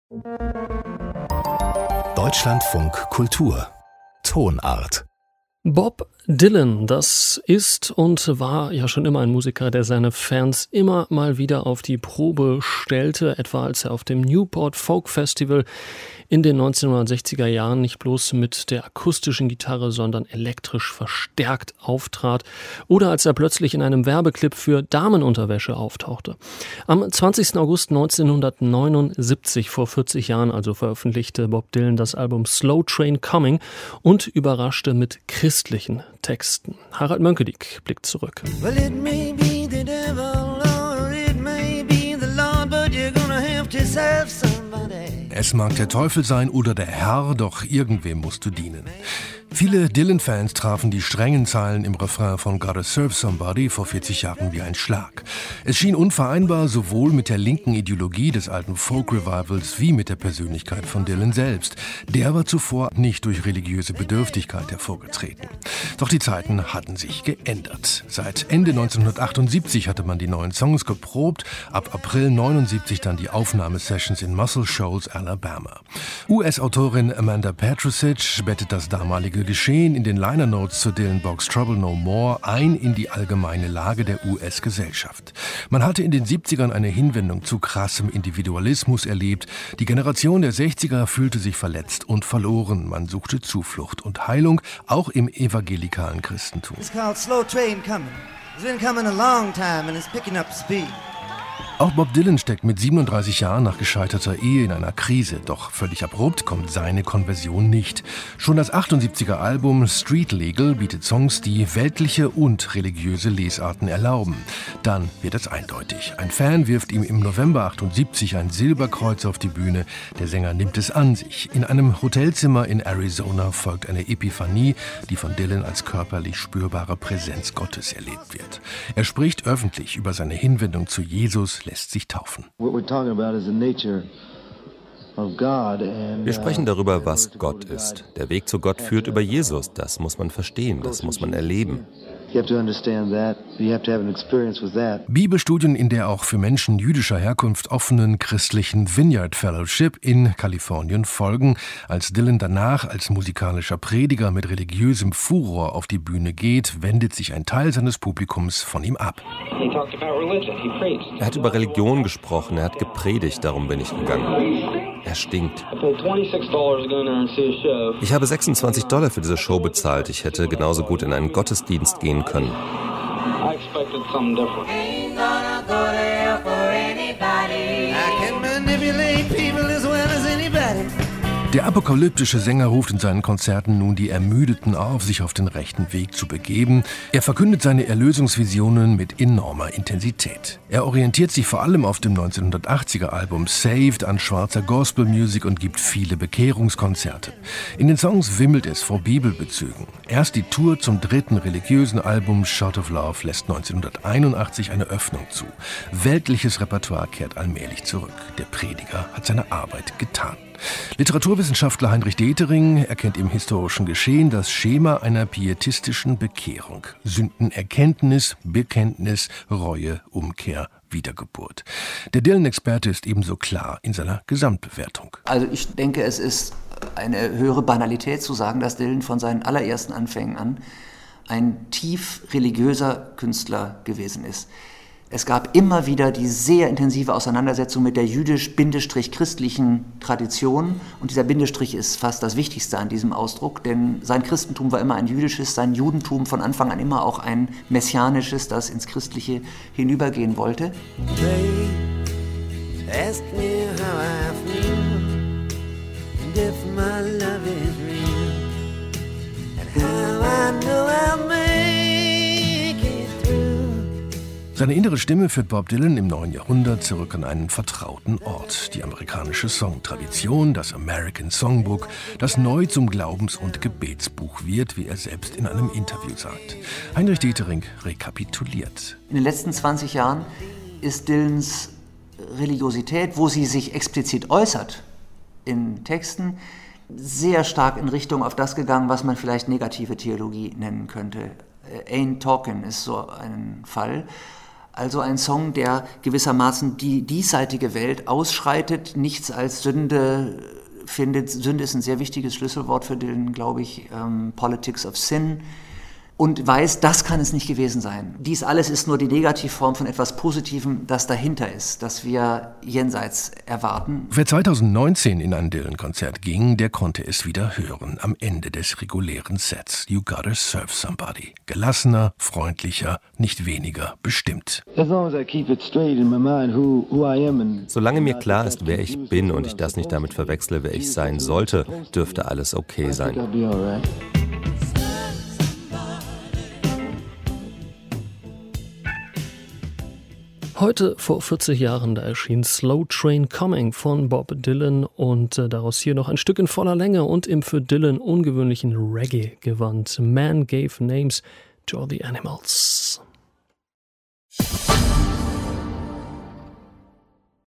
Deutschlandfunk Kultur Tonart. Bob Dylan, das ist und war ja schon immer ein Musiker, der seine Fans immer mal wieder auf die Probe stellte, etwa als er auf dem Newport Folk Festival in den 1960er Jahren nicht bloß mit der akustischen Gitarre, sondern elektrisch verstärkt auftrat oder als er plötzlich in einem Werbeclip für Damenunterwäsche auftauchte. Am 20. August 1979, vor 40 Jahren also, veröffentlichte Bob Dylan das Album Slow Train Coming und überraschte mit christlichen Texten. Harald Mönkediek blickt zurück. Well, it may be the devil or it may be the Lord, but you're gonna have to serve somebody. Es mag der Teufel sein oder der Herr, doch irgendwem musst du dienen. Viele Dylan-Fans trafen die strengen Zeilen im Refrain von Gotta Serve Somebody vor 40 Jahren wie ein Schlag. Es schien unvereinbar sowohl mit der linken Ideologie des alten Folk-Revivals wie mit der Persönlichkeit von Dylan selbst. Der war zuvor nicht durch religiöse Bedürftigkeit hervorgetreten. Doch die Zeiten hatten sich geändert. Seit Ende 1978 hatte man die neuen Songs geprobt, ab April 79 dann die Aufnahmesessions in Muscle Shoals, Alabama. US-Autorin Amanda Petrusich bettet das damalige Geschehen in den Liner Notes zur Dylan-Box Trouble No More ein in die allgemeine Lage der US-Gesellschaft. Man hatte in den 70ern eine Hinwendung zu krassem Individualismus erlebt. Die Generation der 60er fühlte sich verletzt und verloren. Man suchte Zuflucht und Heilung, auch im evangelikalen Christentum. It's called Slow Train Coming. It's been coming a long time and it's picking up speed. Auch Bob Dylan steckt mit 37 Jahren nach gescheiterter Ehe in einer Krise. Doch völlig abrupt kommt seine Konversion nicht. Schon das 78er Album Street Legal bietet Songs, die weltliche und religiöse Lesarten erlauben. Dann wird es eindeutig. Ein Fan wirft ihm im November 78 ein Silberkreuz auf die Bühne. Der Sänger nimmt es an sich. In einem Hotelzimmer in Arizona folgt eine Epiphanie, die von Dylan als körperlich spürbare Präsenz Gottes erlebt wird. Er spricht öffentlich über seine Hinwendung zu Jesus, lässt sich taufen. Wir sprechen darüber, was Gott ist. Der Weg zu Gott führt über Jesus. Das muss man verstehen, das muss man erleben. Bibelstudien in der auch für Menschen jüdischer Herkunft offenen christlichen Vineyard Fellowship in Kalifornien folgen, als Dylan danach als musikalischer Prediger mit religiösem Furor auf die Bühne geht, wendet sich ein Teil seines Publikums von ihm ab. Er hat über Religion gesprochen, er hat gepredigt, darum bin ich gegangen. Er stinkt. Ich habe $26 für diese Show bezahlt. Ich hätte genauso gut in einen Gottesdienst gehen können. Der apokalyptische Sänger ruft in seinen Konzerten nun die Ermüdeten auf, sich auf den rechten Weg zu begeben. Er verkündet seine Erlösungsvisionen mit enormer Intensität. Er orientiert sich vor allem auf dem 1980er Album Saved an schwarzer Gospelmusik und gibt viele Bekehrungskonzerte. In den Songs wimmelt es vor Bibelbezügen. Erst die Tour zum dritten religiösen Album Shot of Love lässt 1981 eine Öffnung zu. Weltliches Repertoire kehrt allmählich zurück. Der Prediger hat seine Arbeit getan. Literaturwissenschaftler Heinrich Detering erkennt im historischen Geschehen das Schema einer pietistischen Bekehrung. Sündenerkenntnis, Bekenntnis, Reue, Umkehr, Wiedergeburt. Der Dylan-Experte ist ebenso klar in seiner Gesamtbewertung. Also ich denke, es ist eine höhere Banalität zu sagen, dass Dylan von seinen allerersten Anfängen an ein tief religiöser Künstler gewesen ist. Es gab immer wieder die sehr intensive Auseinandersetzung mit der jüdisch-christlichen Tradition. Und dieser Bindestrich ist fast das Wichtigste an diesem Ausdruck, denn sein Christentum war immer ein jüdisches, sein Judentum von Anfang an immer auch ein messianisches, das ins Christliche hinübergehen wollte. Ask me how I feel, and if my love is real, and how I know I'll make it through. Seine innere Stimme führt Bob Dylan im neuen Jahrhundert zurück an einen vertrauten Ort. Die amerikanische Songtradition, das American Songbook, das neu zum Glaubens- und Gebetsbuch wird, wie er selbst in einem Interview sagt. Heinrich Detering rekapituliert. In den letzten 20 Jahren ist Dylans Religiosität, wo sie sich explizit äußert in Texten, sehr stark in Richtung auf das gegangen, was man vielleicht negative Theologie nennen könnte. Ain't Talkin' ist so ein Fall. Also ein Song, der gewissermaßen die diesseitige Welt ausschreitet, nichts als Sünde findet. Sünde ist ein sehr wichtiges Schlüsselwort für Dylan, glaube ich, Politics of Sin. Und weiß, das kann es nicht gewesen sein. Dies alles ist nur die Negativform von etwas Positivem, das dahinter ist, das wir jenseits erwarten. Wer 2019 in ein Dylan-Konzert ging, der konnte es wieder hören, am Ende des regulären Sets. You Gotta Serve Somebody. Gelassener, freundlicher, nicht weniger bestimmt. Solange mir klar ist, wer ich bin und ich das nicht damit verwechsle, wer ich sein sollte, dürfte alles okay sein. Heute vor 40 Jahren, da erschien Slow Train Coming von Bob Dylan und daraus hier noch ein Stück in voller Länge und im für Dylan ungewöhnlichen Reggae-Gewand. Man Gave Names to the Animals.